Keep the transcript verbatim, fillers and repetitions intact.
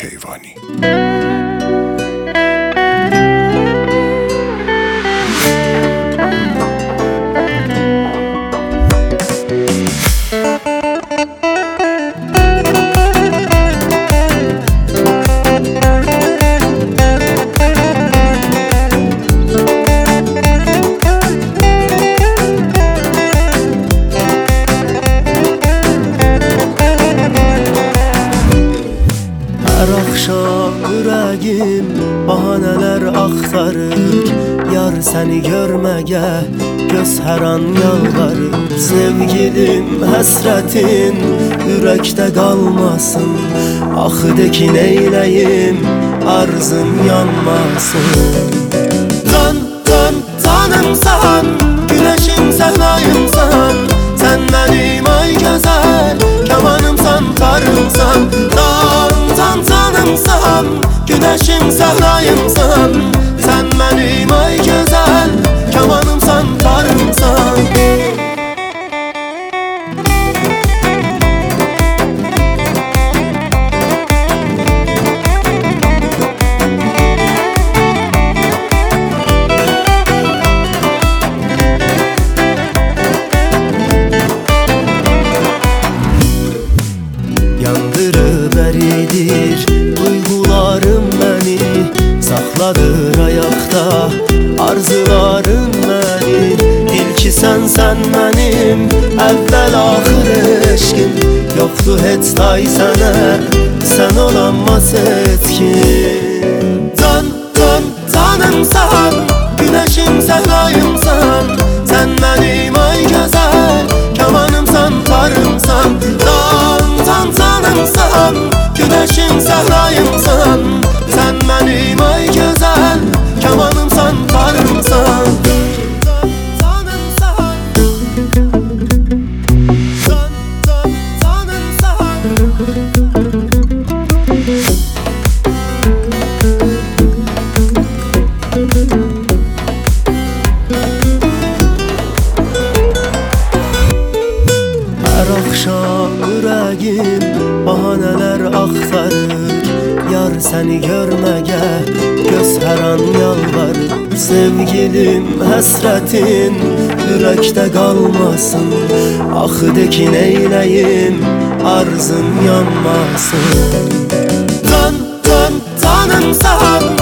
Keyvani. Her akşam yüreğim bahaneler aktarır. Yar seni görmeye göz her an yalvarır. Sevgilim hasretin yürekte kalmasın. Ah de ki neyleyim arzım yanmasın. Can can canımsan, güneşim sevdayımsan. Sen benim ay güzel kemanımsan, karımsan. Can can canımsan, güneşim sevdayımsan. Sen benim ay güzel kemanımsan, karımsan. Yandırıveridir duygularım beni, saxladır ayakta arzularım beni. İlki sen sen benim evvel ahır eşkim. Yoktu heç day sənə, sen olanmaz etkin. Can can canımsan, güneşim sevdayımsan. Sen benim ay güzel kemanımsan, karımsan. Can can canımsan, güneşim sevdayımsan. Sen benim ay güzel kemanımsan, karımsan. Can canımsan, can can canımsan. Her akşam yüreğim bahaneler aktarır. Yar seni görmeye göz her an yalvarır. Sevgilim hasretin yürekte kalmasın. Ah de ki neyleyim arzım yanmasın. Can can canımsan,